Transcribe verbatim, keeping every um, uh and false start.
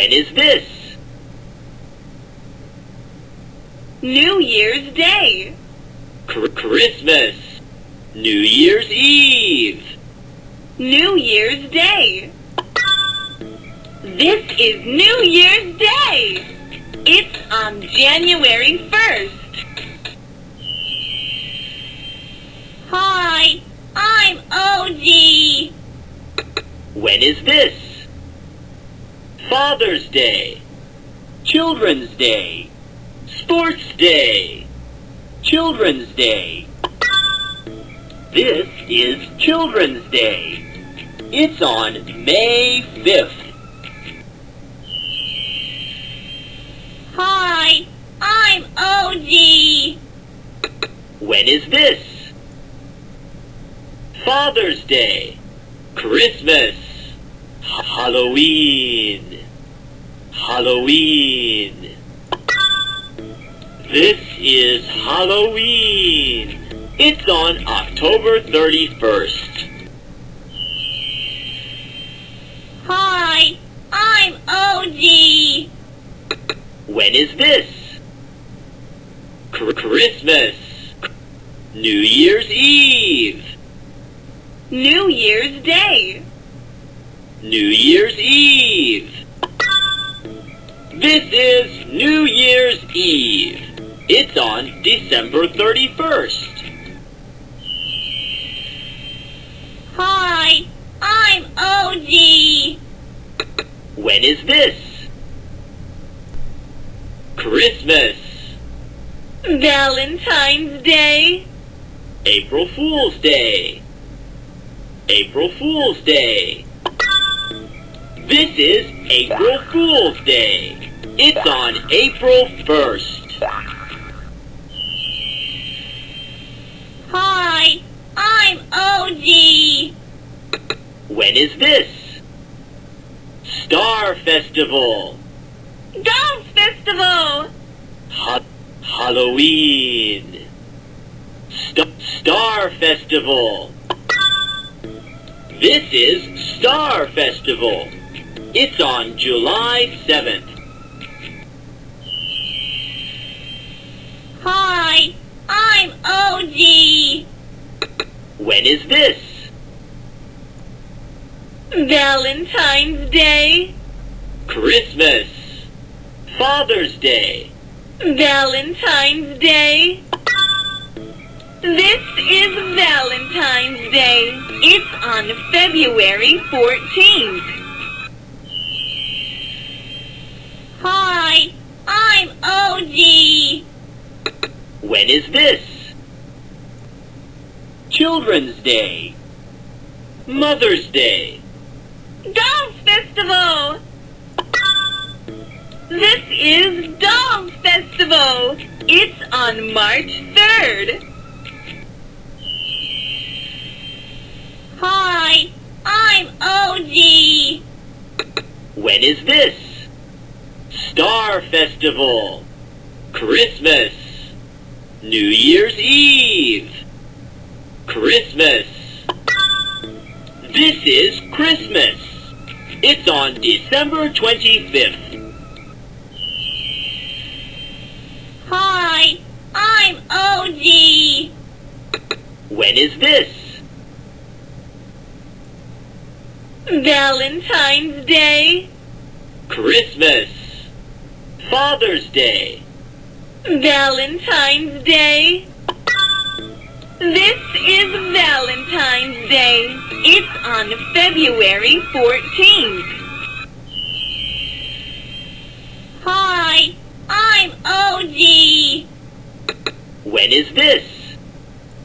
When is this? New Year's Day. Cr- Christmas. New Year's Eve. New Year's Day. This is New Year's Day. It's on January first. Hi, I'm O G. When is this? Father's Day. Children's Day. Sports Day. Children's Day. This is Children's Day. It's on May fifth. Hi, I'm O G. When is this? Father's Day. Christmas. Halloween. Halloween. This is Halloween. It's on October thirty-first. Hi, I'm O G. When is this? Cr- Christmas. New Year's Eve. New Year's Day. New Year's Eve. This is New Year's Eve. It's on December thirty-first. Hi, I'm O G. When is this? Christmas. Valentine's Day. April Fool's Day. April Fool's Day. This is April Fool's Day. It's on April first. Hi, I'm O G. When is this? Star Festival. Dance Festival. Ha- Halloween. St- Star Festival. This is Star Festival. It's on July seventh. Hi, I'm O G. When is this? Valentine's Day. Christmas. Father's Day. Valentine's Day. This is Valentine's Day. It's on February fourteenth. Hi, I'm O G. When is this? Children's Day. Mother's Day. Dance Festival. This is Dance Festival. It's on March third. Hi, I'm O G. When is this? Star Festival. Christmas. New Year's Eve. Christmas. This is Christmas. It's on December twenty-fifth. Hi, I'm O G. When is this? Valentine's Day. Christmas. Father's Day. Valentine's Day. This is Valentine's Day. It's on February fourteenth. Hi, I'm O G. When is this?